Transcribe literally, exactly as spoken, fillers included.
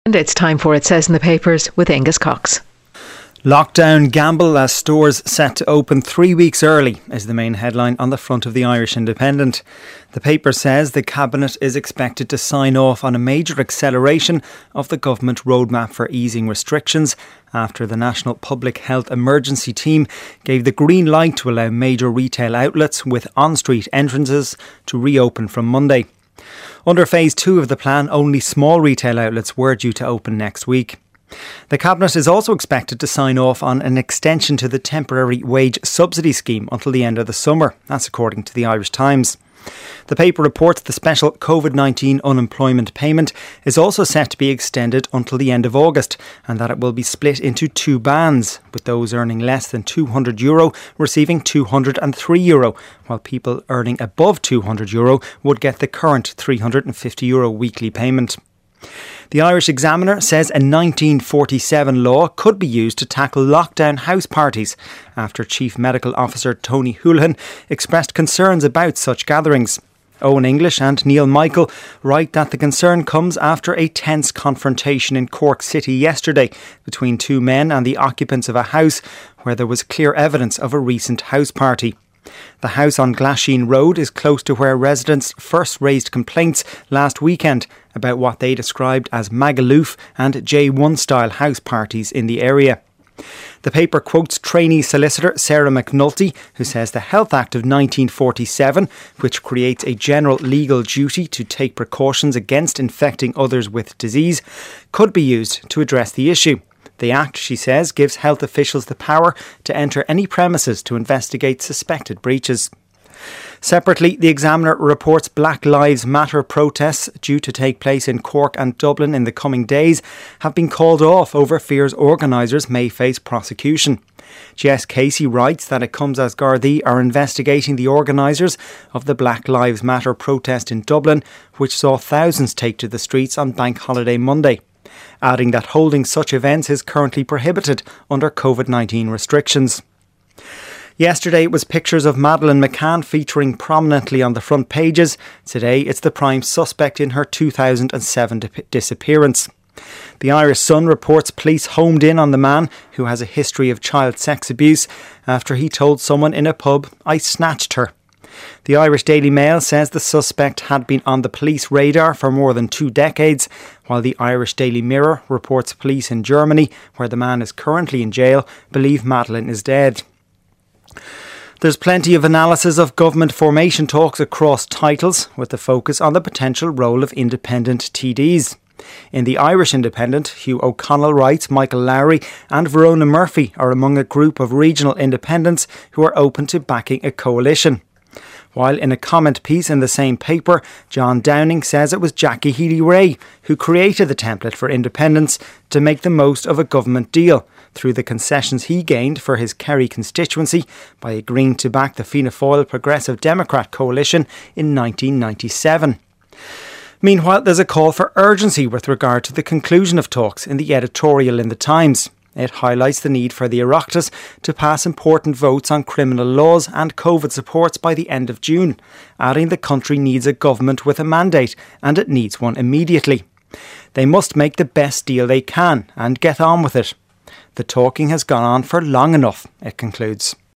And it's time for It Says in the Papers with Angus Cox. Lockdown gamble as stores set to open three weeks early is the main headline on the front of the Irish Independent. The paper says the Cabinet is expected to sign off on a major acceleration of the government roadmap for easing restrictions after the National Public Health Emergency Team gave the green light to allow major retail outlets with on-street entrances to reopen from Monday. Under phase two of the plan, only small retail outlets were due to open next week. The Cabinet is also expected to sign off on an extension to the temporary wage subsidy scheme until the end of the summer. That's according to the Irish Times. The paper reports the special COVID nineteen unemployment payment is also set to be extended until the end of August, and that it will be split into two bands, with those earning less than two hundred euro receiving two hundred three euro, while people earning above two hundred euro would get the current three hundred fifty euro weekly payment. The Irish Examiner says a nineteen forty-seven law could be used to tackle lockdown house parties after Chief Medical Officer Tony Holohan expressed concerns about such gatherings. Owen English and Neil Michael write that the concern comes after a tense confrontation in Cork City yesterday between two men and the occupants of a house where there was clear evidence of a recent house party. The house on Glasheen Road is close to where residents first raised complaints last weekend about what they described as Magaluf and J one style house parties in the area. The paper quotes trainee solicitor Sarah McNulty, who says the Health Act of nineteen forty-seven, which creates a general legal duty to take precautions against infecting others with disease, could be used to address the issue. The Act, she says, gives health officials the power to enter any premises to investigate suspected breaches. Separately, the Examiner reports Black Lives Matter protests due to take place in Cork and Dublin in the coming days have been called off over fears organisers may face prosecution. Jess Casey writes that it comes as Gardaí are investigating the organisers of the Black Lives Matter protest in Dublin, which saw thousands take to the streets on Bank Holiday Monday, adding that holding such events is currently prohibited under COVID nineteen restrictions. Yesterday it was pictures of Madeleine McCann featuring prominently on the front pages. Today it's the prime suspect in her two thousand seven dip- disappearance. The Irish Sun reports police homed in on the man who has a history of child sex abuse after he told someone in a pub, "I snatched her." The Irish Daily Mail says the suspect had been on the police radar for more than two decades, while the Irish Daily Mirror reports police in Germany, where the man is currently in jail, believe Madeleine is dead. There's plenty of analysis of government formation talks across titles, with the focus on the potential role of independent T Ds. In the Irish Independent, Hugh O'Connell writes Michael Lowry and Verona Murphy are among a group of regional independents who are open to backing a coalition. While in a comment piece in the same paper, John Downing says it was Jackie Healy-Rae who created the template for independence to make the most of a government deal through the concessions he gained for his Kerry constituency by agreeing to back the Fianna Fáil Progressive Democrat coalition in nineteen ninety-seven. Meanwhile, there's a call for urgency with regard to the conclusion of talks in the editorial in the Times. It highlights the need for the Oireachtas to pass important votes on criminal laws and COVID supports by the end of June, adding the country needs a government with a mandate and it needs one immediately. They must make the best deal they can and get on with it. The talking has gone on for long enough, it concludes.